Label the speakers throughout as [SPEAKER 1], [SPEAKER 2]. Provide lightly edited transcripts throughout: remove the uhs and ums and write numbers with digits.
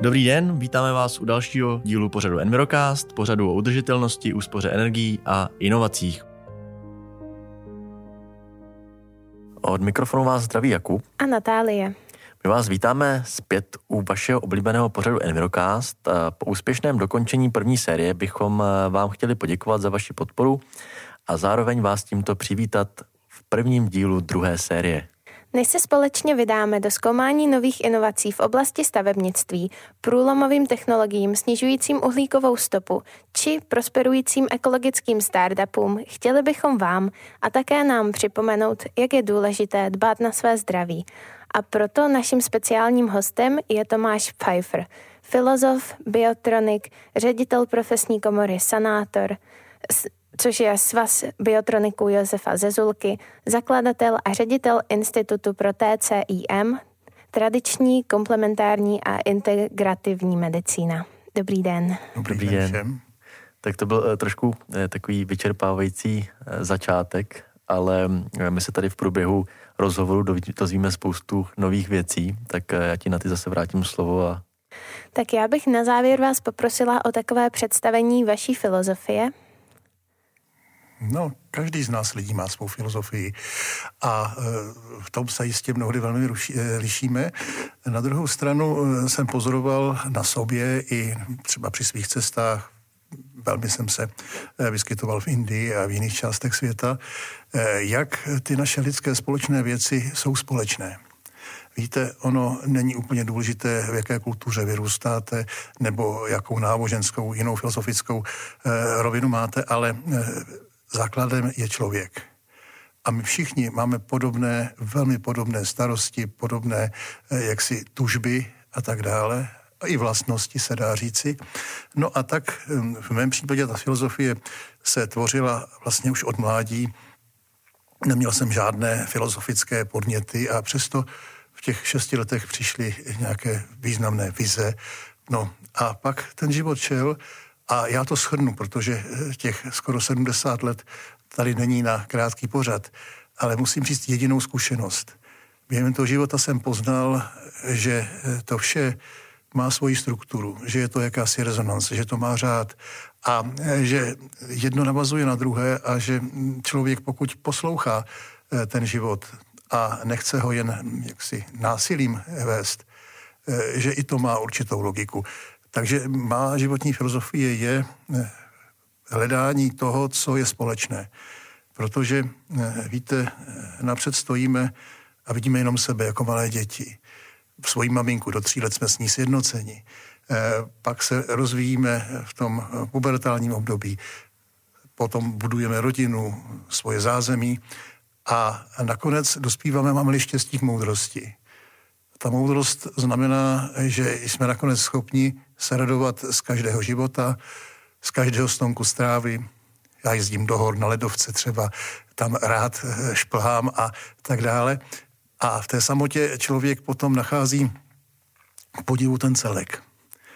[SPEAKER 1] Dobrý den, vítáme vás u dalšího dílu pořadu Envirocast, pořadu o udržitelnosti, úspoře energií a inovacích. Od mikrofonu vás zdraví Jakub
[SPEAKER 2] a Natálie.
[SPEAKER 1] My vás vítáme zpět u vašeho oblíbeného pořadu Envirocast. Po úspěšném dokončení první série bychom vám chtěli poděkovat za vaši podporu a zároveň vás tímto přivítat v prvním dílu druhé série.
[SPEAKER 2] Než se společně vydáme do zkoumání nových inovací v oblasti stavebnictví, průlomovým technologiím snižujícím uhlíkovou stopu či prosperujícím ekologickým startupům, chtěli bychom vám a také nám připomenout, jak je důležité dbát na své zdraví. A proto naším speciálním hostem je Tomáš Pfeiffer, filozof, biotronik, ředitel profesní komory Sanátor, což je Svaz biotroniků Josefa Zezulky, zakladatel a ředitel Institutu pro TCIM, tradiční, komplementární a integrativní medicína. Dobrý den.
[SPEAKER 1] Dobrý den všem. Tak to byl trošku takový vyčerpávající začátek, ale my se tady v průběhu rozhovoru dozvíme spoustu nových věcí, tak já ti na ty zase vrátím slovo.
[SPEAKER 2] Tak já bych na závěr vás poprosila o takové představení vaší filozofie.
[SPEAKER 3] No, každý z nás lidí má svou filozofii a v tom se jistě mnohdy velmi lišíme. Na druhou stranu jsem pozoroval na sobě i třeba při svých cestách, velmi jsem se vyskytoval v Indii a v jiných částech světa, jak ty naše lidské společné věci jsou společné. Víte, ono není úplně důležité, v jaké kultuře vyrůstáte, nebo jakou náboženskou, jinou filozofickou rovinu máte, ale základem je člověk. A my všichni máme podobné, velmi podobné starosti, podobné jaksi tužby a tak dále, a i vlastnosti se dá říci. No a tak v mém případě ta filozofie se tvořila vlastně už od mládí. Neměl jsem žádné filozofické podněty a přesto v těch 6 letech přišly nějaké významné vize. No a pak ten život šel. A já to shrnu, protože těch skoro 70 let tady není na krátký pořad, ale musím říct jedinou zkušenost. Během toho života jsem poznal, že to vše má svoji strukturu, že je to jakási rezonance, že to má řád a že jedno navazuje na druhé a že člověk, pokud poslouchá ten život a nechce ho jen jaksi násilím vést, že i to má určitou logiku. Takže má životní filozofie je hledání toho, co je společné. Protože, víte, napřed stojíme a vidíme jenom sebe jako malé děti. Svoji maminku, do 3 let jsme s ní sjednoceni. Pak se rozvíjíme v tom pubertálním období. Potom budujeme rodinu, svoje zázemí a nakonec dospíváme, máme-li štěstí k moudrosti. Ta moudrost znamená, že jsme nakonec schopni se radovat z každého života, z každého stonku strávy. Já jezdím do hor na ledovce třeba, tam rád šplhám a tak dále. A v té samotě člověk potom nachází k podivu ten celek.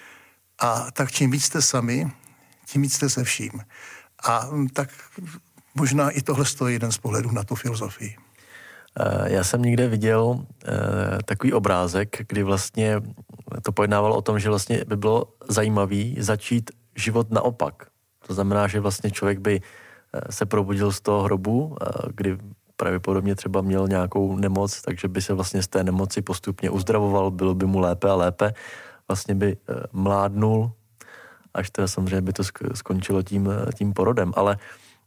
[SPEAKER 3] A tak čím víc jste sami, tím víc jste se vším. A tak možná i tohle stojí jeden z pohledů na tu filozofii.
[SPEAKER 1] Já jsem někde viděl takový obrázek, kdy vlastně to pojednávalo o tom, že vlastně by bylo zajímavý začít život naopak. To znamená, že vlastně člověk by se probudil z toho hrobu, kdy pravděpodobně třeba měl nějakou nemoc, takže by se vlastně z té nemoci postupně uzdravoval, bylo by mu lépe a lépe. Vlastně by mládnul, až teda samozřejmě by to skončilo tím porodem, ale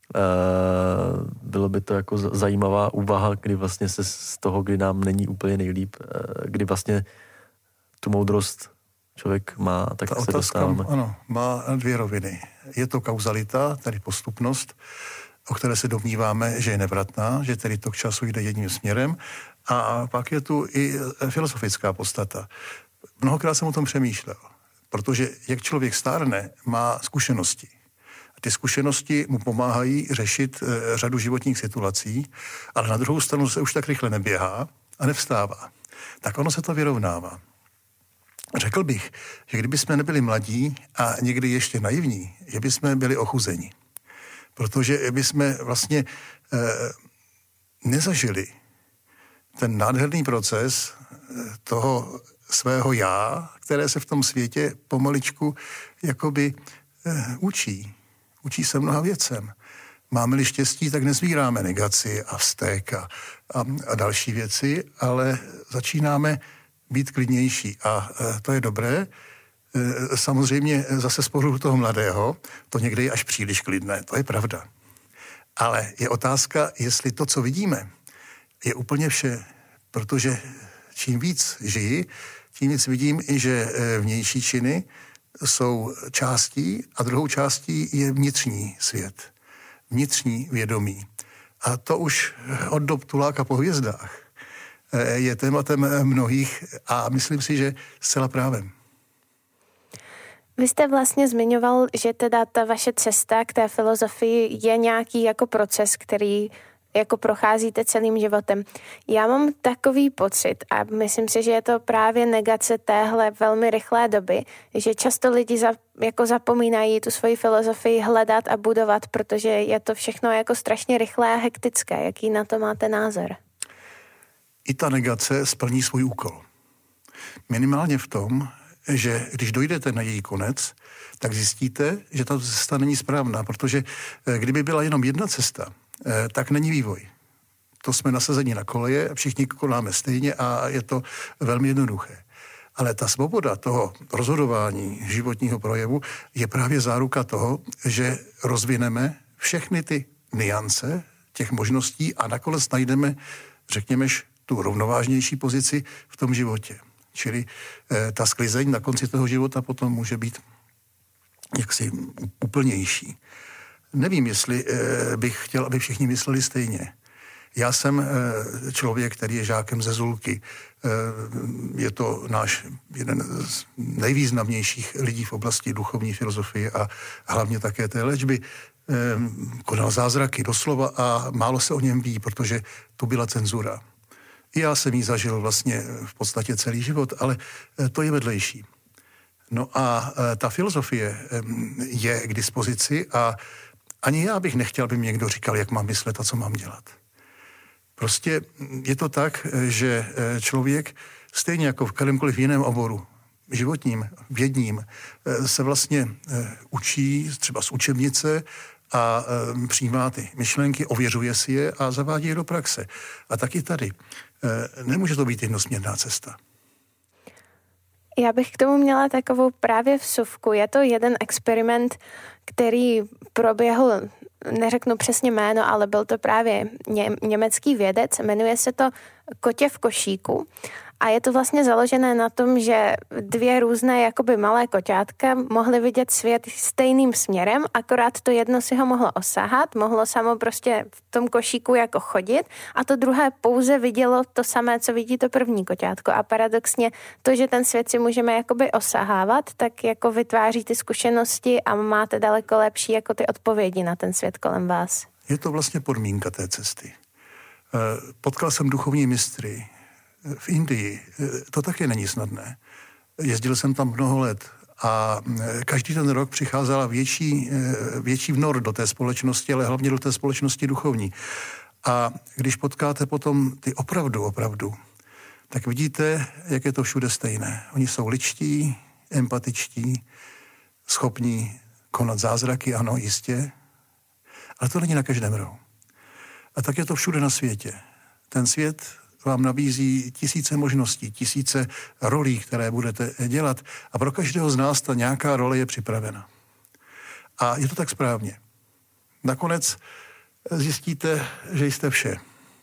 [SPEAKER 1] bylo by to jako zajímavá úvaha, kdy vlastně se z toho, kdy nám není úplně nejlíp, kdy vlastně tu moudrost člověk má, tak
[SPEAKER 3] ta
[SPEAKER 1] se
[SPEAKER 3] otázka,
[SPEAKER 1] dostáváme.
[SPEAKER 3] Ano, má 2 roviny. Je to kauzalita, tedy postupnost, o které se domníváme, že je nevratná, že tedy tok času jde jedním směrem. A pak je tu i filozofická podstata. Mnohokrát jsem o tom přemýšlel, protože jak člověk stárne, má zkušenosti. Ty zkušenosti mu pomáhají řešit řadu životních situací, ale na druhou stranu se už tak rychle neběhá a nevstává. Tak ono se to vyrovnává. Řekl bych, že kdyby jsme nebyli mladí a někdy ještě naivní, že bychom byli ochuzeni. Protože bychom vlastně nezažili ten nádherný proces toho svého já, které se v tom světě pomaličku jakoby učí. Učí se mnoha věcem. Máme-li štěstí, tak nezvíráme negaci a vztek a další věci, ale začínáme být klidnější. A to je dobré. Samozřejmě zase z pohledu toho mladého, to někdy je až příliš klidné, to je pravda. Ale je otázka, jestli to, co vidíme, je úplně vše, protože čím víc žiji, tím víc vidím i, že vnější činy jsou částí a druhou částí je vnitřní svět, vnitřní vědomí. A to už od dob Tuláka po hvězdách je tématem mnohých a myslím si, že zcela právem.
[SPEAKER 2] Vy jste vlastně zmiňoval, že teda ta vaše cesta k té filozofii je nějaký jako proces, který jako procházíte celým životem. Já mám takový pocit a myslím si, že je to právě negace téhle velmi rychlé doby, že často lidi jako zapomínají tu svoji filozofii hledat a budovat, protože je to všechno jako strašně rychlé a hektické. Jaký na to máte názor?
[SPEAKER 3] I ta negace splní svůj úkol. Minimálně v tom, že když dojdete na její konec, tak zjistíte, že ta cesta není správná, protože kdyby byla jenom jedna cesta, tak není vývoj. To jsme nasazeni na koleje, všichni konáme stejně a je to velmi jednoduché. Ale ta svoboda toho rozhodování životního projevu je právě záruka toho, že rozvineme všechny ty nuance těch možností a nakonec najdeme, řekněme, tu rovnovážnější pozici v tom životě. Čili ta sklizeň na konci toho života potom může být jaksi úplnější. Nevím, jestli bych chtěl, aby všichni mysleli stejně. Já jsem člověk, který je žákem ze Zulky. Je to náš jeden z nejvýznamnějších lidí v oblasti duchovní filozofie a hlavně také té léčby. Konal zázraky doslova a málo se o něm ví, protože tu byla cenzura. I já jsem ji zažil vlastně v podstatě celý život, ale to je vedlejší. No a ta filozofie je k dispozici a ani já bych nechtěl, aby mi někdo říkal, jak mám myslet a co mám dělat. Prostě je to tak, že člověk stejně jako v kterémkoliv jiném oboru, životním, vědním, se vlastně učí třeba z učebnice a přijímá ty myšlenky, ověřuje si je a zavádí je do praxe. A taky tady. Nemůže to být jednosměrná cesta.
[SPEAKER 2] Já bych k tomu měla takovou právě vsuvku. Je to jeden experiment, který proběhl, neřeknu přesně jméno, ale byl to právě německý vědec, jmenuje se to Kotě v košíku. A je to vlastně založené na tom, že dvě různé jakoby malé koťátka mohly vidět svět stejným směrem, akorát to jedno si ho mohlo osahat, mohlo samo prostě v tom košíku jako chodit a to druhé pouze vidělo to samé, co vidí to první koťátko. A paradoxně to, že ten svět si můžeme jakoby osahávat, tak jako vytváří ty zkušenosti a máte daleko lepší jako ty odpovědi na ten svět kolem vás.
[SPEAKER 3] Je to vlastně podmínka té cesty. Potkal jsem duchovní mistry v Indii. To také není snadné. Jezdil jsem tam mnoho let a každý ten rok přicházela větší vnor do té společnosti, ale hlavně do té společnosti duchovní. A když potkáte potom ty opravdu, tak vidíte, jak je to všude stejné. Oni jsou ličtí, empatičtí, schopní konat zázraky, ano, jistě, ale to není na každém rohu. A tak je to všude na světě. Ten svět vám nabízí tisíce možností, tisíce rolí, které budete dělat a pro každého z nás ta nějaká role je připravena. A je to tak správně. Nakonec zjistíte, že jste vše,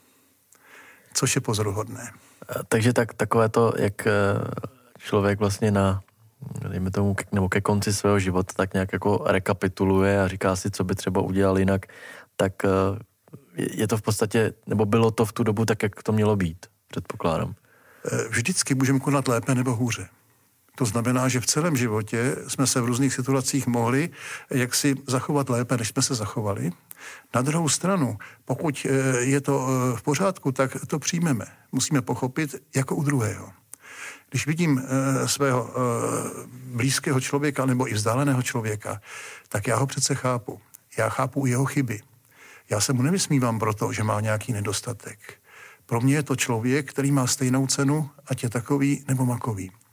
[SPEAKER 3] což je pozoruhodné.
[SPEAKER 1] Takže takové to, jak člověk vlastně dejme tomu, nebo ke konci svého života tak nějak jako rekapituluje a říká si, co by třeba udělal jinak, tak je to v podstatě, nebo bylo to v tu dobu tak, jak to mělo být, předpokládám.
[SPEAKER 3] Vždycky můžeme konat lépe nebo hůře. To znamená, že v celém životě jsme se v různých situacích mohli jaksi zachovat lépe, než jsme se zachovali. Na druhou stranu, pokud je to v pořádku, tak to přijmeme. Musíme pochopit jako u druhého. Když vidím svého blízkého člověka nebo i vzdáleného člověka, tak já ho přece chápu. Já chápu jeho chyby. Já se mu nevysmívám proto, že má nějaký nedostatek. Pro mě je to člověk, který má stejnou cenu, ať je takový nebo makový.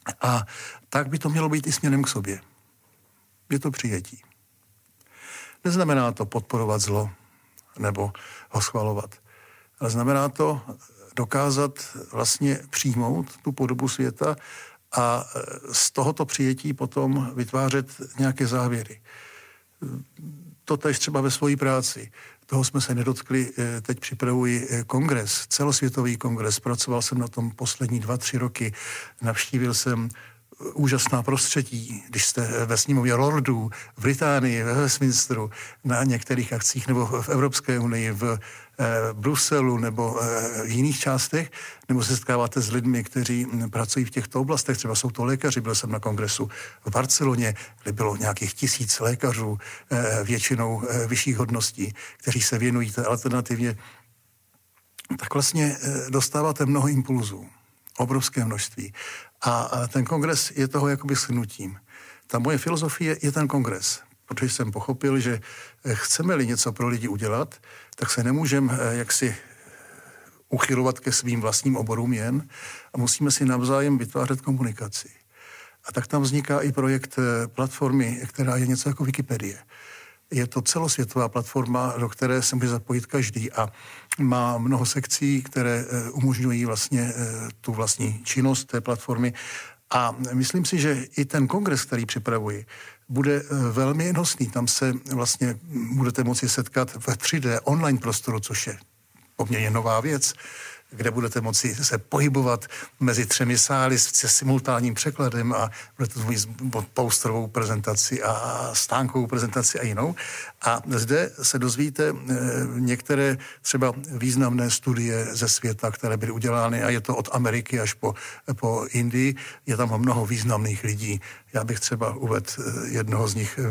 [SPEAKER 3] A tak by to mělo být i směrem k sobě. Je to přijetí. Neznamená to podporovat zlo nebo ho schvalovat, ale znamená to dokázat vlastně přijmout tu podobu světa a z tohoto přijetí potom vytvářet nějaké závěry. Totéž třeba ve své práci. Toho jsme se nedotkli, teď připravuji kongres, celosvětový kongres. Pracoval jsem na tom poslední 2-3 roky. Navštívil jsem úžasná prostředí, když jste ve sněmovně lordů, v Británii, ve Westminsteru, na některých akcích, nebo v Evropské unii, v Bruselu nebo v jiných částech, nebo se setkáváte s lidmi, kteří pracují v těchto oblastech, třeba jsou to lékaři. Byl jsem na kongresu v Barceloně, kde bylo nějakých 1000 lékařů, většinou vyšších hodností, kteří se věnují té alternativně. Tak vlastně dostáváte mnoho impulzů, obrovské množství. A ten kongres je toho jakoby shrnutím. Ta moje filozofie je ten kongres, protože jsem pochopil, že chceme-li něco pro lidi udělat, tak se nemůžeme jaksi uchylovat ke svým vlastním oborům jen a musíme si navzájem vytvářet komunikaci. A tak tam vzniká i projekt platformy, která je něco jako Wikipedie. Je to celosvětová platforma, do které se může zapojit každý a má mnoho sekcí, které umožňují vlastně tu vlastní činnost té platformy. A myslím si, že i ten kongres, který připravuji, bude velmi nosný. Tam se vlastně budete moci setkat v 3D online prostoru, což je poměrně nová věc, kde budete moci se pohybovat mezi 3 sály se simultánním překladem a budete mít posterovou prezentaci a stánkovou prezentaci a jinou. A zde se dozvíte některé třeba významné studie ze světa, které byly udělány a je to od Ameriky až po Indii. Je tam mnoho významných lidí. Já bych třeba uvedl jednoho z nich,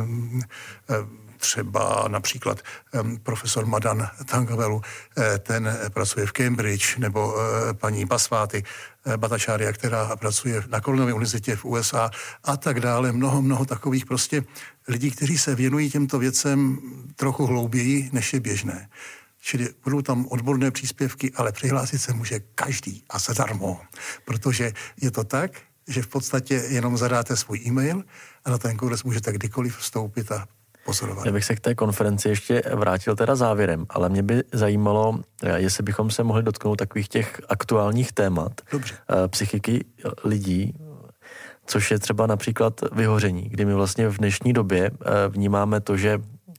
[SPEAKER 3] třeba například profesor Madan Tangavelu, ten pracuje v Cambridge, nebo paní Basváty Bhattacharya, která pracuje na Cornellově univerzitě v USA a tak dále. Mnoho takových prostě lidí, kteří se věnují těmto věcem trochu hlouběji, než je běžné. Čili budou tam odborné příspěvky, ale přihlásit se může každý a zadarmo, protože je to tak, že v podstatě jenom zadáte svůj e-mail a na ten kongres můžete kdykoliv vstoupit a pozorovat.
[SPEAKER 1] Já bych se k té konferenci ještě vrátil teda závěrem, ale mě by zajímalo, jestli bychom se mohli dotknout takových těch aktuálních témat.
[SPEAKER 3] Dobře.
[SPEAKER 1] Psychiky lidí, což je třeba například vyhoření, kdy my vlastně v dnešní době vnímáme to, že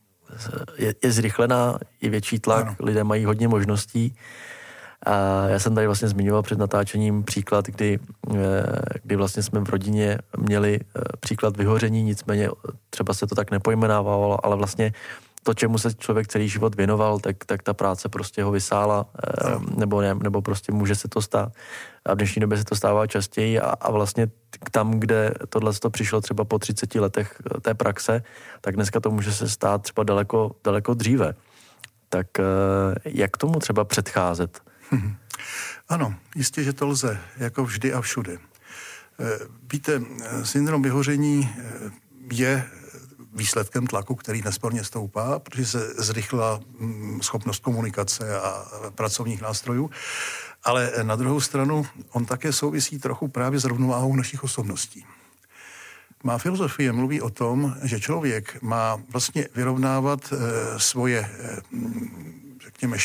[SPEAKER 1] je zrychlená, je větší tlak, ano. Lidé mají hodně možností. A já jsem tady vlastně zmiňoval před natáčením příklad, kdy vlastně jsme v rodině měli příklad vyhoření, nicméně třeba se to tak nepojmenávalo, ale vlastně to, čemu se člověk celý život věnoval, tak ta práce prostě ho vysála, nebo prostě může se to stát. A v dnešní době se to stává častěji a vlastně tam, kde tohle přišlo třeba po 30 letech té praxe, tak dneska to může se stát třeba daleko dříve. Tak jak tomu třeba předcházet?
[SPEAKER 3] Ano, jistě, že to lze, jako vždy a všude. Víte, syndrom vyhoření je výsledkem tlaku, který nesporně stoupá, protože se zrychlila schopnost komunikace a pracovních nástrojů, ale na druhou stranu on také souvisí trochu právě s rovnováhou našich osobností. Má filozofie mluví o tom, že člověk má vlastně vyrovnávat svoje, řekněme,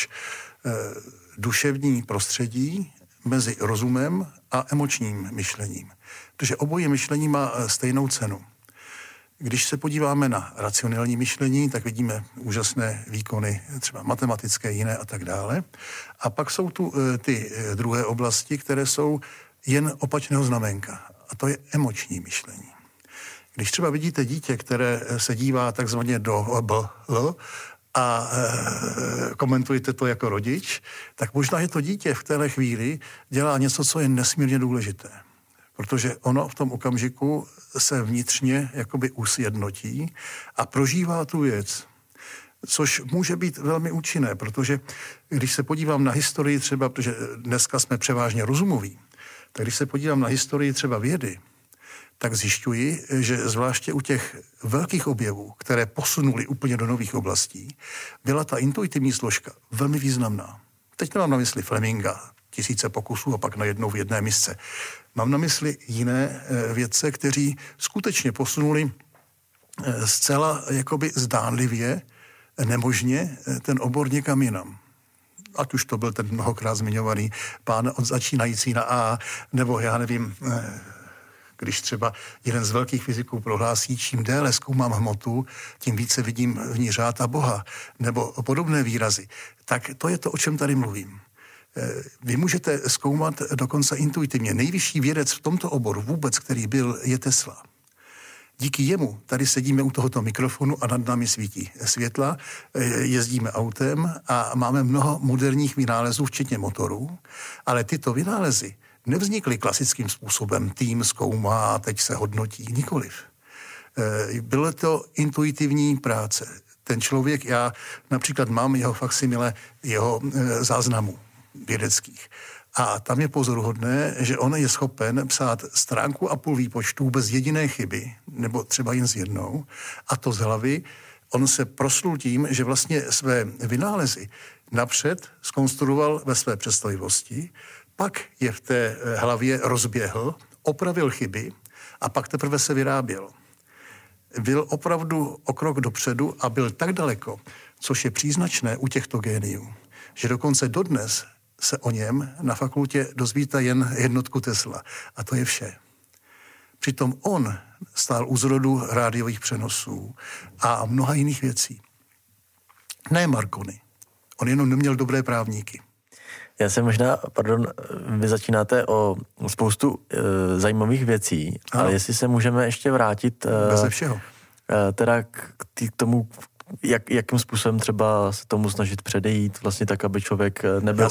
[SPEAKER 3] duševní prostředí mezi rozumem a emočním myšlením. Protože obojí myšlení má stejnou cenu. Když se podíváme na racionální myšlení, tak vidíme úžasné výkony, třeba matematické, jiné a tak dále. A pak jsou tu ty druhé oblasti, které jsou jen opačného znamenka. A to je emoční myšlení. Když třeba vidíte dítě, které se dívá takzvaně do BL a komentujete to jako rodič, tak možná, že to dítě v téhle chvíli dělá něco, co je nesmírně důležité. Protože ono v tom okamžiku se vnitřně jakoby usjednotí a prožívá tu věc. Což může být velmi účinné, protože když se podívám na historii třeba, protože dneska jsme převážně rozumoví, tak když se podívám na historii třeba vědy, tak zjišťuji, že zvláště u těch velkých objevů, které posunuly úplně do nových oblastí, byla ta intuitivní složka velmi významná. Teď nemám na mysli Fleminga, tisíce pokusů a pak najednou v jedné misce. Mám na mysli jiné vědce, kteří skutečně posunuli zcela jakoby zdánlivě, nemožně ten obor někam jinam. Ať už to byl ten mnohokrát zmiňovaný pán začínající na A, nebo já nevím, když třeba jeden z velkých fyziků prohlásí, čím déle zkoumám hmotu, tím více vidím v ní řád a Boha, nebo podobné výrazy. Tak to je to, o čem tady mluvím. Vy můžete zkoumat dokonce intuitivně. Nejvyšší vědec v tomto oboru vůbec, který byl, je Tesla. Díky jemu tady sedíme u tohoto mikrofonu a nad námi svítí světla, jezdíme autem a máme mnoho moderních vynálezů, včetně motorů, ale tyto vynálezy nevznikly klasickým způsobem. Tým zkoumá a teď se hodnotí. Nikoliv. Bylo to intuitivní práce. Ten člověk, já například mám jeho faksimile, jeho záznamů vědeckých. A tam je pozoruhodné, že on je schopen psát 1,5 stránky výpočtů bez jediné chyby, nebo třeba jen s jednou, a to z hlavy. On se proslul tím, že vlastně své vynálezy napřed zkonstruoval ve své představivosti, pak je v té hlavě rozběhl, opravil chyby a pak teprve se vyráběl. Byl opravdu o krok dopředu a byl tak daleko, což je příznačné u těchto géniů, že dokonce dodnes se o něm na fakultě dozvíte jen jednotku Tesla. A to je vše. Přitom on stál u zrodu rádiových přenosů a mnoha jiných věcí. Ne Marconi. On jenom neměl dobré právníky.
[SPEAKER 1] Já se možná, vy začínáte o spoustu zajímavých věcí, ano. Ale jestli se můžeme ještě vrátit
[SPEAKER 3] beze všeho.
[SPEAKER 1] Teda k tomu, jakým způsobem třeba se tomu snažit předejít, vlastně tak, aby člověk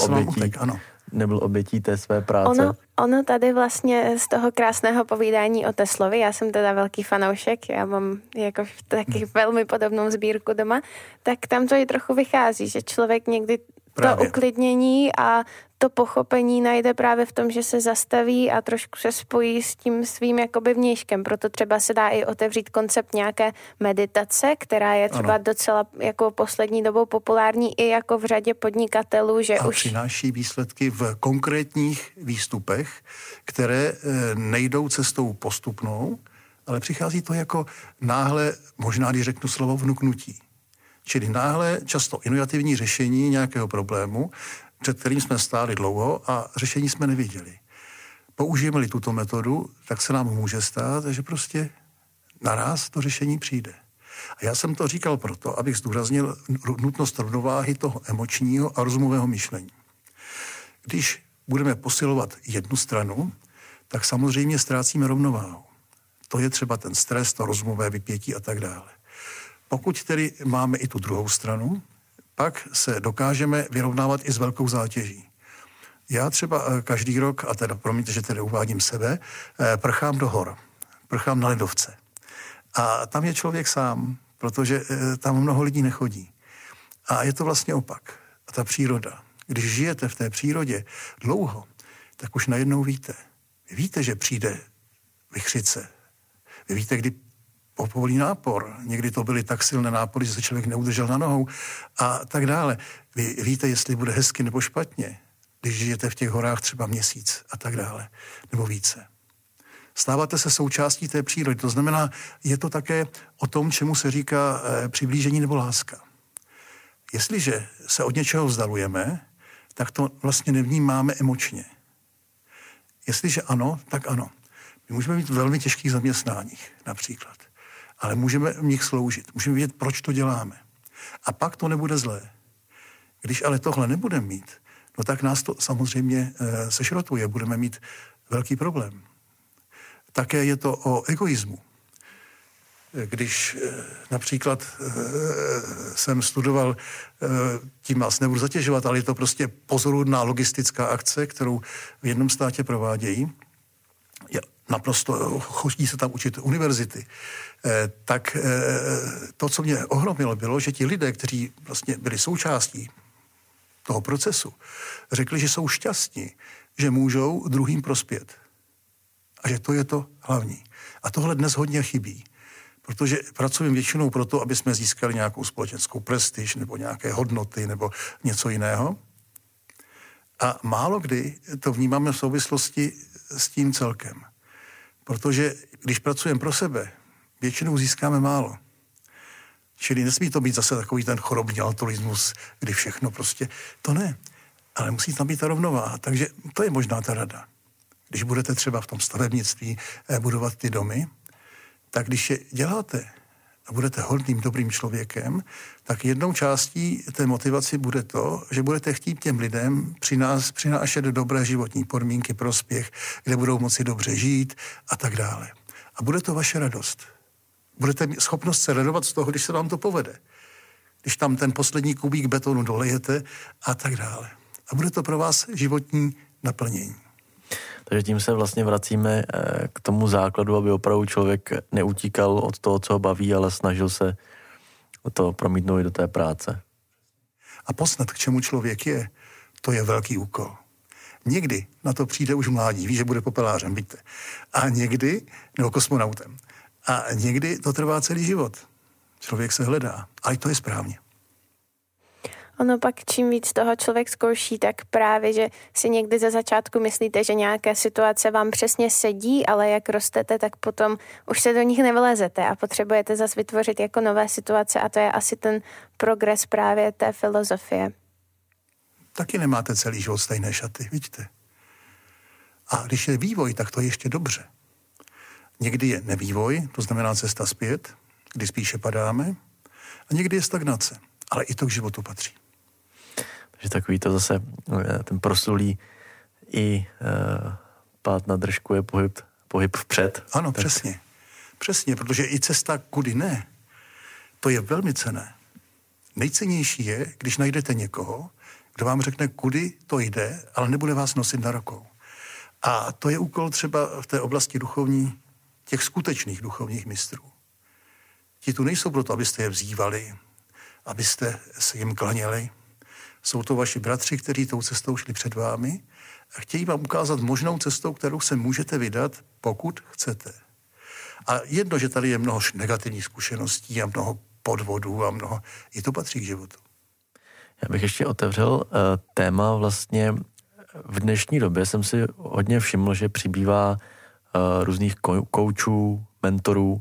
[SPEAKER 1] nebyl obětí té své práce.
[SPEAKER 2] Ono tady vlastně z toho krásného povídání o Teslovi, já jsem teda velký fanoušek, já mám jako taky velmi podobnou sbírku doma, tak tam to i trochu vychází, že člověk někdy to uklidnění a to pochopení najde právě v tom, že se zastaví a trošku se spojí s tím svým jakoby vnějškem. Proto třeba se dá i otevřít koncept nějaké meditace, která je třeba docela jako poslední dobou populární i jako v řadě podnikatelů, že
[SPEAKER 3] a
[SPEAKER 2] už
[SPEAKER 3] přináší výsledky v konkrétních výstupech, které nejdou cestou postupnou, ale přichází to jako náhle, možná když řeknu slovo vnuknutí. Čili náhle často inovativní řešení nějakého problému, před kterým jsme stáli dlouho a řešení jsme neviděli. Použijeme-li tuto metodu, tak se nám může stát, že prostě naraz to řešení přijde. A já jsem to říkal proto, abych zdůraznil nutnost rovnováhy toho emočního a rozumového myšlení. Když budeme posilovat jednu stranu, tak samozřejmě ztrácíme rovnováhu. To je třeba ten stres, to rozumové vypětí a tak dále. Pokud tedy máme i tu druhou stranu, pak se dokážeme vyrovnávat i s velkou zátěží. Já třeba každý rok, a teda promiňte, že tedy uvádím sebe, prchám do hor, prchám na ledovce. A tam je člověk sám, protože tam mnoho lidí nechodí. A je to vlastně opak. A ta příroda. Když žijete v té přírodě dlouho, tak už najednou víte. Vy víte, že přijde vichřice. Vy víte, kdy povolí nápor. Někdy to byly tak silné nápory, že se člověk neudržel na nohou a tak dále. Vy víte, jestli bude hezky nebo špatně, když žijete v těch horách třeba měsíc a tak dále, nebo více. Stáváte se součástí té přírody. To znamená, je to také o tom, čemu se říká přiblížení nebo láska. Jestliže se od něčeho vzdalujeme, tak to vlastně nevnímáme emočně. Jestliže ano, tak ano. My můžeme být v velmi těžkých zaměstnáních, například. Ale můžeme v nich sloužit. Můžeme vědět, proč to děláme. A pak to nebude zlé. Když ale tohle nebudeme mít, no tak nás to samozřejmě sešrotuje. Budeme mít velký problém. Také je to o egoismu. Když například jsem studoval, tím vás nebudu zatěžovat, ale je to prostě pozoruhodná logistická akce, kterou v jednom státě provádějí. Naprosto chodí se tam učit univerzity. Tak to, co mě ohromilo, bylo, že ti lidé, kteří vlastně byli součástí toho procesu, řekli, že jsou šťastní, že můžou druhým prospět. A že to je to hlavní. A tohle dnes hodně chybí. Protože pracujeme většinou proto, aby jsme získali nějakou společenskou prestiž nebo nějaké hodnoty nebo něco jiného. A málo kdy to vnímáme v souvislosti s tím celkem. Protože když pracujeme pro sebe, většinou získáme málo. Čili nesmí to být zase takový ten chorobný altruismus, kdy všechno prostě, to ne. Ale musí tam být ta rovnováha. Takže to je možná ta rada. Když budete třeba v tom stavebnictví budovat ty domy, tak když je děláte a budete hodným, dobrým člověkem, tak jednou částí té motivaci bude to, že budete chtít těm lidem přinášet dobré životní podmínky, prospěch, kde budou moci dobře žít a tak dále. A bude to vaše radost. Budete mít schopnost se radovat z toho, když se vám to povede. Když tam ten poslední kubík betonu dolejete a tak dále. A bude to pro vás životní naplnění.
[SPEAKER 1] Takže tím se vlastně vracíme k tomu základu, aby opravdu člověk neutíkal od toho, co ho baví, ale snažil se to promítnout i do té práce.
[SPEAKER 3] A poznat, k čemu člověk je, to je velký úkol. Někdy na to přijde už mládí, ví, že bude popelářem, víte. A někdy, nebo kosmonautem. A někdy to trvá celý život. Člověk se hledá, ale to je správně.
[SPEAKER 2] Ono pak, čím víc toho člověk zkouší, tak právě, že si někdy ze začátku myslíte, že nějaké situace vám přesně sedí, ale jak rostete, tak potom už se do nich nevylezete a potřebujete zase vytvořit jako nové situace a to je asi ten progres právě té filozofie.
[SPEAKER 3] Taky nemáte celý život stejné šaty, vidíte. A když je vývoj, tak to je ještě dobře. Někdy je nevývoj, to znamená cesta zpět, kdy spíše padáme, a někdy je stagnace, ale i to k životu patří.
[SPEAKER 1] Takže takový to zase, ten proslulý i pád na držku je pohyb vpřed.
[SPEAKER 3] Ano,
[SPEAKER 1] tak.
[SPEAKER 3] Přesně. Přesně, protože i cesta kudy ne, to je velmi cenné. Nejcennější je, když najdete někoho, kdo vám řekne, kudy to jde, ale nebude vás nosit na rukou. A to je úkol třeba v té oblasti duchovní, těch skutečných duchovních mistrů. Ti tu nejsou proto, abyste je vzývali, abyste se jim klaněli. Jsou to vaši bratři, kteří tou cestou šli před vámi a chtějí vám ukázat možnou cestou, kterou se můžete vydat, pokud chcete. A jedno, že tady je mnoho negativních zkušeností a mnoho podvodů a mnoho, i to patří k životu.
[SPEAKER 1] Já bych ještě otevřel téma vlastně v dnešní době jsem si hodně všiml, že přibývá různých koučů, mentorů.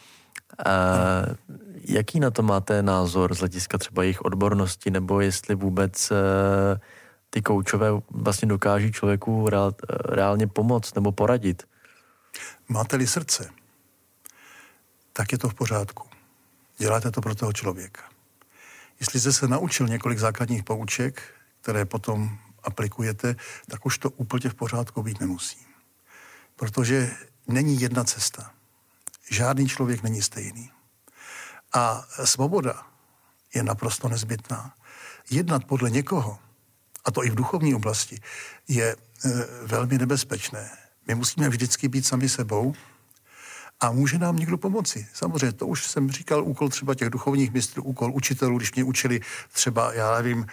[SPEAKER 1] Jaký na to máte názor z hlediska třeba jejich odbornosti, nebo jestli vůbec ty koučové vlastně dokáží člověku reálně pomoct nebo poradit?
[SPEAKER 3] Máte-li srdce, tak je to v pořádku. Děláte to pro toho člověka. Jestli jste se naučil několik základních pouček, které potom aplikujete, tak už to úplně v pořádku být nemusí. Protože není jedna cesta. Žádný člověk není stejný. A svoboda je naprosto nezbytná. Jednat podle někoho, a to i v duchovní oblasti, je velmi nebezpečné. My musíme vždycky být sami sebou a může nám někdo pomoci. Samozřejmě, to už jsem říkal, úkol třeba těch duchovních mistrů, úkol učitelů, když mě učili třeba, já nevím,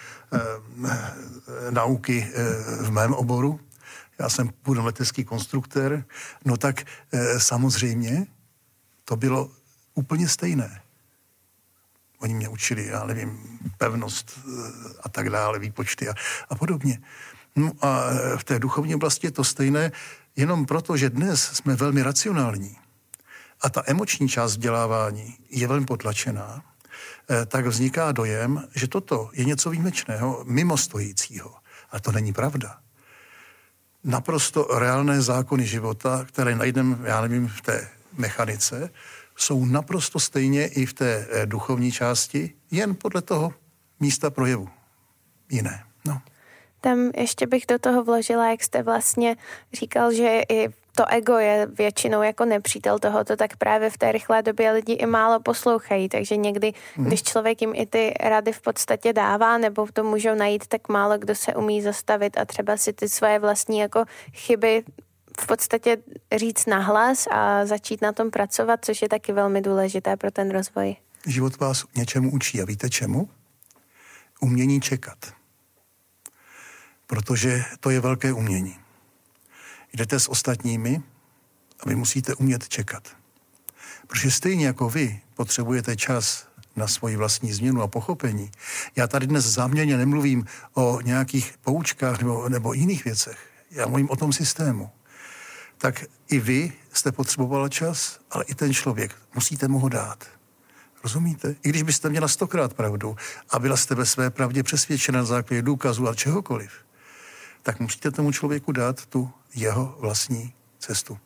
[SPEAKER 3] nauky v mém oboru. Já jsem původem letecký konstruktér, no tak samozřejmě to bylo úplně stejné. Oni mě učili, já nevím, pevnost a tak dále, výpočty a podobně. No a v té duchovní oblasti je to stejné, jenom proto, že dnes jsme velmi racionální a ta emoční část vzdělávání je velmi potlačená, tak vzniká dojem, že toto je něco výjimečného, mimo stojícího. A to není pravda. Naprosto reálné zákony života, které najdeme, já nevím, v té mechanice, jsou naprosto stejně i v té duchovní části, jen podle toho místa projevu. Jiné. No.
[SPEAKER 2] Tam ještě bych do toho vložila, jak jste vlastně říkal, že i to ego je většinou jako nepřítel tohoto, tak právě v té rychlé době lidi i málo poslouchají, takže někdy, když člověk jim i ty rady v podstatě dává, nebo to můžou najít, tak málo kdo se umí zastavit a třeba si ty svoje vlastní jako chyby v podstatě říct nahlas a začít na tom pracovat, což je taky velmi důležité pro ten rozvoj.
[SPEAKER 3] Život vás něčemu učí a víte čemu? Umění čekat. Protože to je velké umění. Jdete s ostatními a vy musíte umět čekat. Protože stejně jako vy potřebujete čas na svoji vlastní změnu a pochopení. Já tady dnes záměrně nemluvím o nějakých poučkách nebo jiných věcech. Já mluvím o tom systému. Tak i vy jste potřebovala čas, ale i ten člověk. Musíte mu ho dát. Rozumíte? I když byste měla 100krát pravdu a byla jste ve své pravdě přesvědčena na základě důkazů a čehokoliv, tak musíte tomu člověku dát tu jeho vlastní cestu.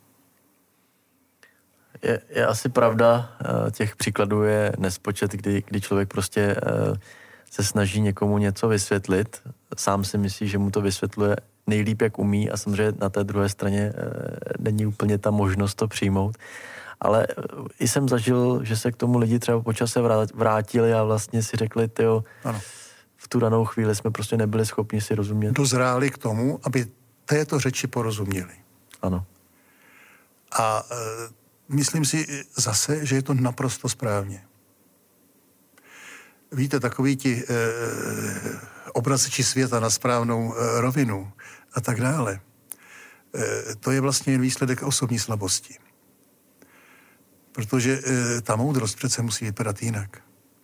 [SPEAKER 1] Je asi pravda, těch příkladů je nespočet, kdy člověk prostě se snaží někomu něco vysvětlit, sám si myslí, že mu to vysvětluje nejlíp, jak umí a samozřejmě na té druhé straně není úplně ta možnost to přijmout. Ale i jsem zažil, že se k tomu lidi třeba po čase vrátili a vlastně si řekli, tyjo, ano, v tu danou chvíli jsme prostě nebyli schopni si rozumět.
[SPEAKER 3] Dozráli k tomu, aby této řeči porozuměli.
[SPEAKER 1] Ano.
[SPEAKER 3] A myslím si zase, že je to naprosto správně. Víte, takoví ti obraceči světa na správnou rovinu a tak dále, to je vlastně jen výsledek osobní slabosti. Protože ta moudrost přece musí vypadat jinak.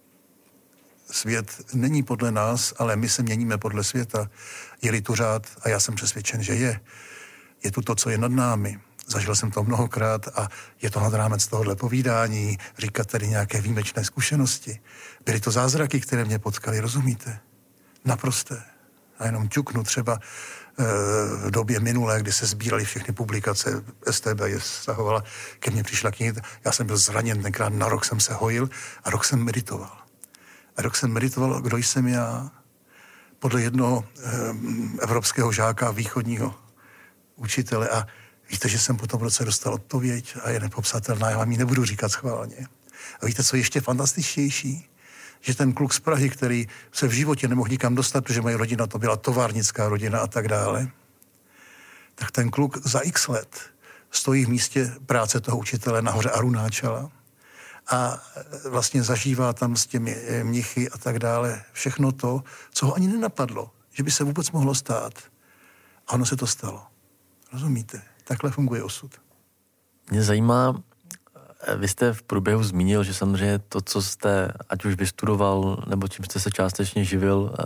[SPEAKER 3] Svět není podle nás, ale my se měníme podle světa. Je-li tu řád, a já jsem přesvědčen, že je tu to, co je nad námi. Zažil jsem to mnohokrát a je to nad rámec tohohle povídání, říkat tady nějaké výjimečné zkušenosti. Byly to zázraky, které mě potkaly, rozumíte? Naprosté. A jenom ťuknu třeba v době minulé, kdy se sbíraly všechny publikace, STB je stahovala, ke mně přišla kniha, já jsem byl zraněn, tenkrát na rok jsem se hojil a rok jsem meditoval. A rok jsem meditoval, kdo jsem já, podle jednoho evropského žáka, východního učitele a víte, že jsem po tom roce dostal odpověď a je nepopsatelná, já vám ji nebudu říkat schválně. A víte, co je ještě fantastičtější? Že ten kluk z Prahy, který se v životě nemohl nikam dostat, protože moje rodina to byla továrnická rodina a tak dále, tak ten kluk za x let stojí v místě práce toho učitele na hoře Arunáčala a vlastně zažívá tam s těmi mnichy a tak dále všechno to, co ho ani nenapadlo, že by se vůbec mohlo stát. A ono se to stalo. Rozumíte? Takhle funguje osud.
[SPEAKER 1] Mě zajímá, vy jste v průběhu zmínil, že samozřejmě to, co jste ať už vystudoval, nebo čím jste se částečně živil,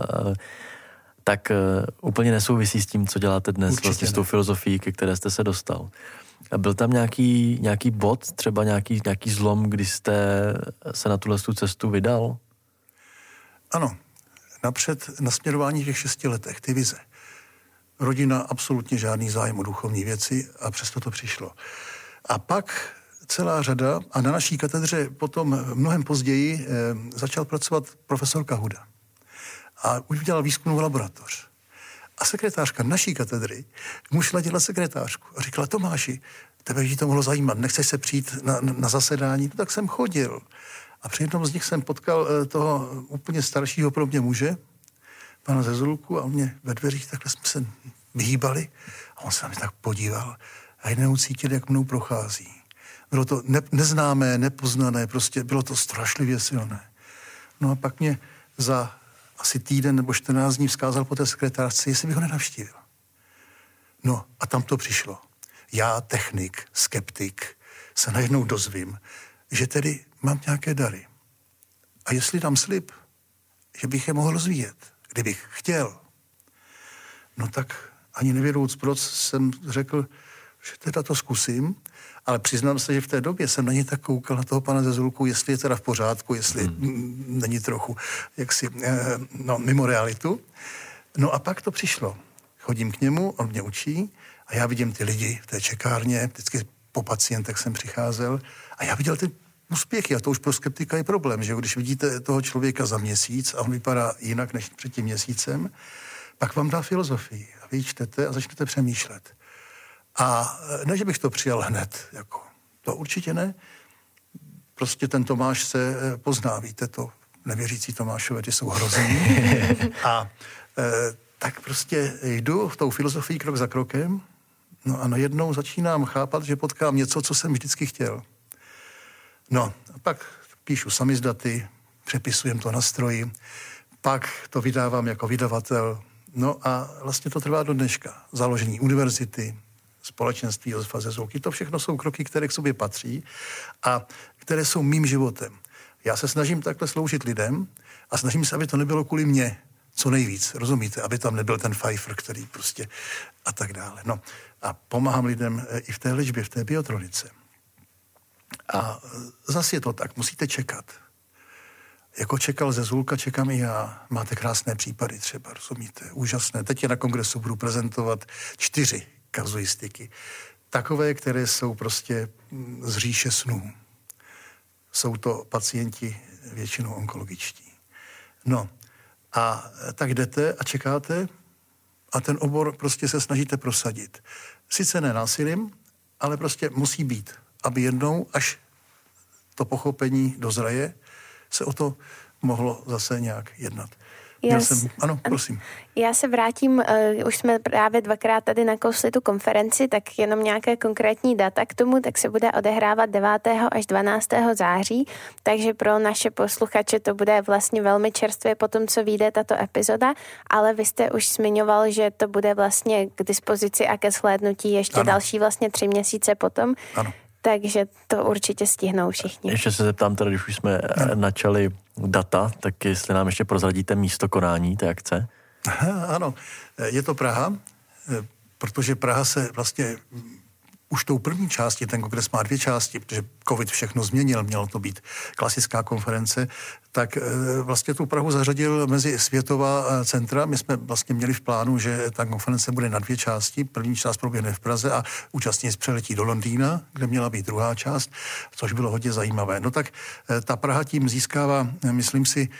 [SPEAKER 1] tak úplně nesouvisí s tím, co děláte dnes. Určitě vlastně s tou filozofií, ke které jste se dostal. A byl tam nějaký bod, třeba nějaký zlom, kdy jste se na tuhle cestu vydal?
[SPEAKER 3] Ano. Napřed nasměrování v těch 6 letech, ty vize. Rodina absolutně žádný zájem o duchovní věci a přesto to přišlo. A pak celá řada, a na naší katedře potom mnohem později začal pracovat profesor Kahuda. A už dělal výzkumnou laboratoř. A sekretářka naší katedry mu šla dělat sekretářku. A říkala, Tomáši, tebe by to mohlo zajímat, nechceš se přijít na zasedání? No, tak jsem chodil. A při jednom z nich jsem potkal toho úplně staršího pro mě muže, pana Zezulku, a on mě ve dveřích takhle jsme se vyhýbali a on se na mě tak podíval a jednou cítil, jak mnou prochází. Bylo to neznámé, nepoznané, prostě bylo to strašlivě silné. No a pak mě za asi týden nebo 14 dní vzkázal po té sekretářce, jestli bych ho nenavštívil. No a tam to přišlo. Já, technik, skeptik, se najednou dozvím, že tedy mám nějaké dary. A jestli dám slib, že bych je mohl rozvíjet, kdybych chtěl, no tak ani nevědouc proč jsem řekl, že teda to zkusím, ale přiznám se, že v té době jsem na něj tak koukal na toho pana Zezulku, jestli je teda v pořádku, jestli není trochu jaksi mimo realitu. No a pak to přišlo. Chodím k němu, on mě učí a já vidím ty lidi v té čekárně, vždycky po pacientech jsem přicházel a já viděl ty úspěchy a to už pro skeptika je problém, že když vidíte toho člověka za měsíc a on vypadá jinak než před tím měsícem, pak vám dá filozofii a vy ji čtete a začnete přemýšlet. A ne, že bych to přijal hned, jako to určitě ne. Prostě ten Tomáš se pozná, víte to, nevěřící Tomášové, ty jsou hrozný. A tak prostě jdu v tou filozofii krok za krokem, no a najednou začínám chápat, že potkám něco, co jsem vždycky chtěl. No a pak píšu samizdaty, přepisujem to na stroji, pak to vydávám jako vydavatel, no a vlastně to trvá do dneška. Založení univerzity, společenství Josefa Zezulky, to všechno jsou kroky, které k sobě patří a které jsou mým životem. Já se snažím takhle sloužit lidem a snažím se, aby to nebylo kvůli mně, co nejvíc, rozumíte? Aby tam nebyl ten Pfeiffer, který prostě a tak dále. No a pomáhám lidem i v té léčbě, v té biotronice. A zase je to tak, musíte čekat. Jako čekal Zezulka, čekám i já. Máte krásné případy třeba, rozumíte? Úžasné. Teď je na kongresu budu prezentovat 4 kazuistiky. Takové, které jsou prostě z říše snů. Jsou to pacienti většinou onkologičtí. No a tak jdete a čekáte a ten obor prostě se snažíte prosadit. Sice ne násilím, ale prostě musí být, aby jednou, až to pochopení dozraje, se o to mohlo zase nějak jednat. Ano, prosím.
[SPEAKER 2] Já se vrátím, už jsme právě 2krát tady nakousli tu konferenci, tak jenom nějaké konkrétní data k tomu, tak se bude odehrávat 9. až 12. září, takže pro naše posluchače to bude vlastně velmi čerstvě po tom, co vyjde tato epizoda, ale vy jste už zmiňoval, že to bude vlastně k dispozici a ke shlédnutí ještě další vlastně 3 měsíce potom.
[SPEAKER 3] Ano.
[SPEAKER 2] Takže to určitě stihnou všichni.
[SPEAKER 1] Ještě se zeptám teda, když už jsme načali data, tak jestli nám ještě prozradíte místo konání té akce?
[SPEAKER 3] Ano, je to Praha, protože Praha se vlastně už tou první části, ten kongres má 2 části, protože covid všechno změnil, mělo to být klasická konference, tak vlastně tu Prahu zařadil mezi světová centra. My jsme vlastně měli v plánu, že ta konference bude na 2 části. První část proběhne v Praze a účastníci přeletí do Londýna, kde měla být druhá část, což bylo hodně zajímavé. No tak ta Praha tím získává, myslím si,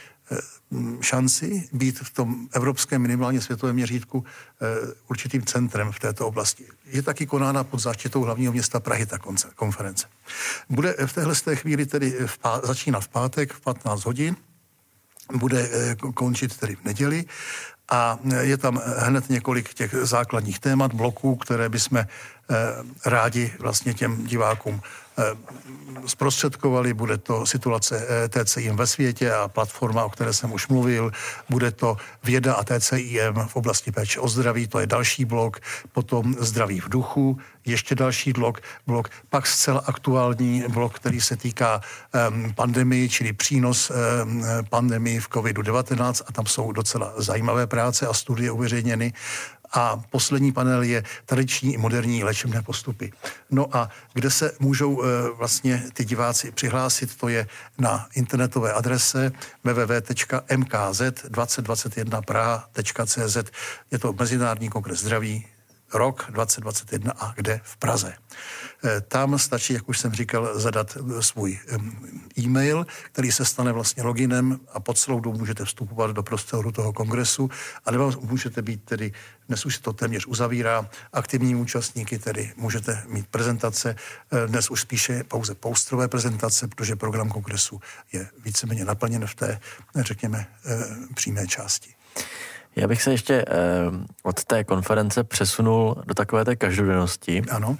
[SPEAKER 3] šanci být v tom evropském minimálně světovém měřítku určitým centrem v této oblasti. Je taky konána pod záštitou hlavního města Prahy ta konference. Bude v téhle chvíli tedy začínat v pátek v 15 hodin, bude končit tedy v neděli a je tam hned několik těch základních témat, bloků, které bychom rádi vlastně těm divákům zprostředkovali. Bude to situace TCIM ve světě a platforma, o které jsem už mluvil. Bude to věda a TCIM v oblasti péče o zdraví, to je další blok. Potom zdraví v duchu, ještě další blok. Pak zcela aktuální blok, který se týká pandemii, čili přínos pandemii v COVID-19 a tam jsou docela zajímavé práce a studie uveřejněny. A poslední panel je tradiční i moderní léčebné postupy. No a kde se můžou vlastně ty diváci přihlásit, to je na internetové adrese www.mkz2021praha.cz. Je to Mezinárodní kongres zdraví rok 2021 a kde v Praze. Tam stačí, jak už jsem říkal, zadat svůj e-mail, který se stane vlastně loginem a po celou dobu můžete vstupovat do prostoru toho kongresu a nebo můžete být tedy, dnes už se to téměř uzavírá, aktivní účastníky, tedy můžete mít prezentace, dnes už spíše pouze posterové prezentace, protože program kongresu je víceméně naplněn v té, řekněme, přímé části.
[SPEAKER 1] Já bych se ještě od té konference přesunul do takové té každodennosti.
[SPEAKER 3] Ano.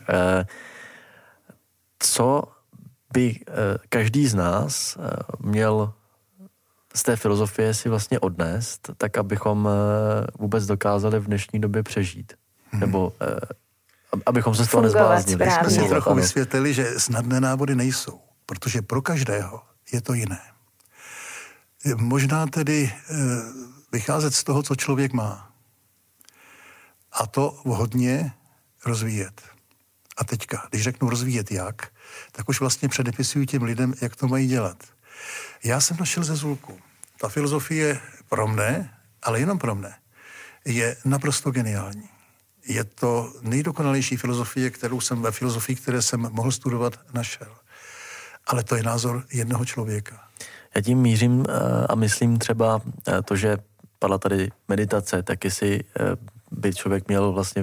[SPEAKER 1] Co by každý z nás měl z té filozofie si vlastně odnést, tak abychom vůbec dokázali v dnešní době přežít? Nebo abychom se z toho nezbláznili.
[SPEAKER 3] My jsme si trochu vysvětlili, že snadné návody nejsou, protože pro každého je to jiné. Možná tedy vycházet z toho, co člověk má. A to hodně rozvíjet. A teďka, když řeknu rozvíjet jak, tak už vlastně předepisuju těm lidem, jak to mají dělat. Já jsem našel Zezulku. Ta filozofie pro mne, ale jenom pro mne, je naprosto geniální. Je to nejdokonalejší filozofie, kterou jsem ve filozofii, které jsem mohl studovat, našel. Ale to je názor jednoho člověka.
[SPEAKER 1] Já tím mířím a myslím třeba to, že padla tady meditace, tak jestli by člověk měl vlastně v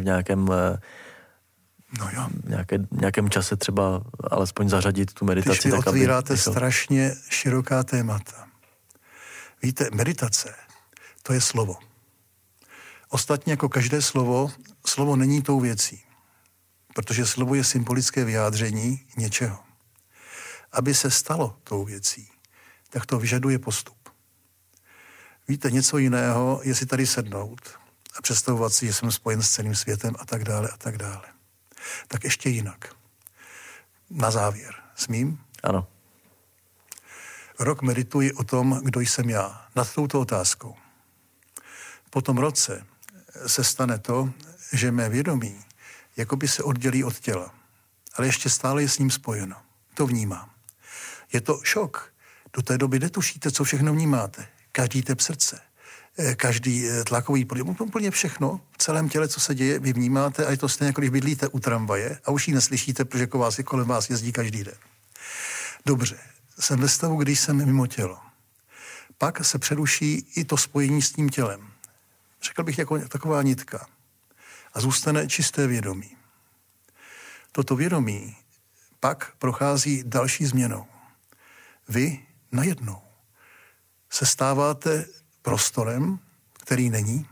[SPEAKER 1] nějakém čase třeba alespoň zařadit tu meditaci.
[SPEAKER 3] Když vy otvíráte strašně široká témata. Víte, meditace, to je slovo. Ostatně jako každé slovo není tou věcí. Protože slovo je symbolické vyjádření něčeho. Aby se stalo tou věcí, tak to vyžaduje postup. Víte, něco jiného je si tady sednout a představovat si, že jsem spojen s celým světem a tak dále a tak dále. Tak ještě jinak. Na závěr. Smím?
[SPEAKER 1] Ano.
[SPEAKER 3] Rok medituji o tom, kdo jsem já, nad touto otázkou. Po tom roce se stane to, že mé vědomí jakoby se oddělí od těla, ale ještě stále je s ním spojeno. To vnímám. Je to šok. Do té doby netušíte, co všechno vnímáte. Každý tep srdce, každý tlakový podíl, úplně všechno v celém těle, co se děje, vy vnímáte a je to stejně, jako když bydlíte u tramvaje a už ji neslyšíte, protože kolem vás jezdí každý den. Dobře, jsem ve stavu, když jsem mimo tělo. Pak se přeruší i to spojení s tím tělem. Řekl bych jako taková nitka. A zůstane čisté vědomí. Toto vědomí pak prochází další změnou. Vy najednou se stáváte prostorem, který není.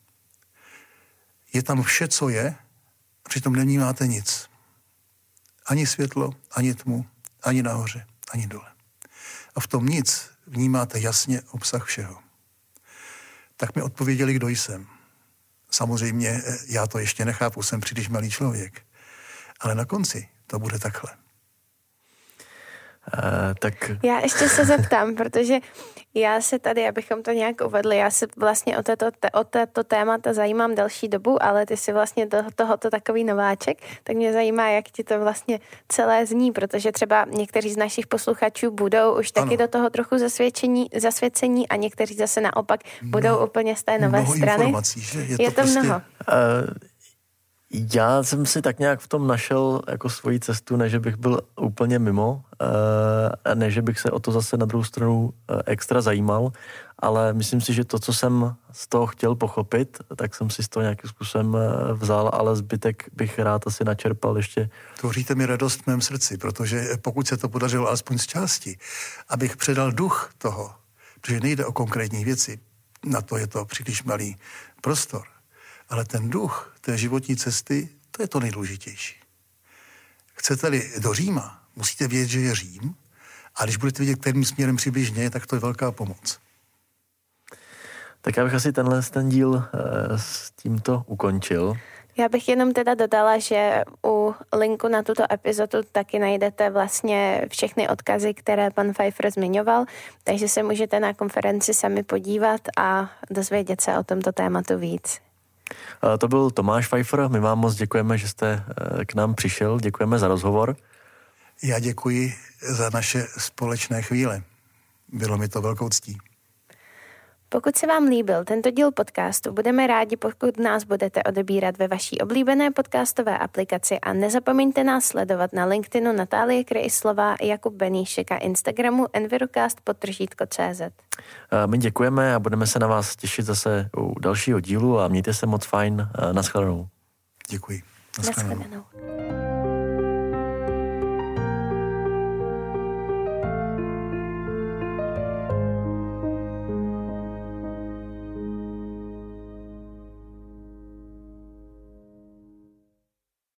[SPEAKER 3] Je tam vše, co je, a přitom nevnímáte nic. Ani světlo, ani tmu, ani nahoře, ani dole. A v tom nic vnímáte jasně obsah všeho. Tak mi odpověděli, kdo jsem. Samozřejmě já to ještě nechápu, jsem příliš malý člověk. Ale na konci to bude takhle.
[SPEAKER 1] Tak...
[SPEAKER 2] Já ještě se zeptám, protože já se tady, abychom to nějak uvedli, já se vlastně o této témata zajímám delší dobu, ale ty jsi vlastně do tohoto takový nováček, tak mě zajímá, jak ti to vlastně celé zní, protože třeba někteří z našich posluchačů budou už taky do toho trochu zasvěcení a někteří zase naopak budou úplně z té nové strany.
[SPEAKER 3] Informací, že?
[SPEAKER 2] Je to prostě... mnoho.
[SPEAKER 1] Já jsem si tak nějak v tom našel jako svoji cestu, ne že bych byl úplně mimo, ne že bych se o to zase na druhou stranu extra zajímal, ale myslím si, že to, co jsem z toho chtěl pochopit, tak jsem si z toho nějakým způsobem vzal, ale zbytek bych rád asi načerpal ještě.
[SPEAKER 3] Tvoříte mi radost v mém srdci, protože pokud se to podařilo alespoň z části, abych předal duch toho, protože nejde o konkrétní věci, na to je to příliš malý prostor, ale ten duch té životní cesty, to je to nejdůležitější. Chcete-li do Říma, musíte vědět, že je Řím, a když budete vědět, kterým směrem přibližně, tak to je velká pomoc.
[SPEAKER 1] Tak já bych asi ten díl s tímto ukončil.
[SPEAKER 2] Já bych jenom teda dodala, že u linku na tuto epizodu taky najdete vlastně všechny odkazy, které pan Pfeiffer zmiňoval, takže se můžete na konferenci sami podívat a dozvědět se o tomto tématu víc.
[SPEAKER 1] To byl Tomáš Pfeiffer, my vám moc děkujeme, že jste k nám přišel, děkujeme za rozhovor.
[SPEAKER 3] Já děkuji za naše společné chvíle. Bylo mi to velkou ctí.
[SPEAKER 2] Pokud se vám líbil tento díl podcastu, budeme rádi, pokud nás budete odebírat ve vaší oblíbené podcastové aplikaci a nezapomeňte nás sledovat na LinkedInu Natálie Krejslová, Jakub Beníšek a Instagramu envirocast_CZ.
[SPEAKER 1] My děkujeme a budeme se na vás těšit zase u dalšího dílu a mějte se moc fajn. Naschledanou.
[SPEAKER 3] Děkuji.
[SPEAKER 2] Naschledanou.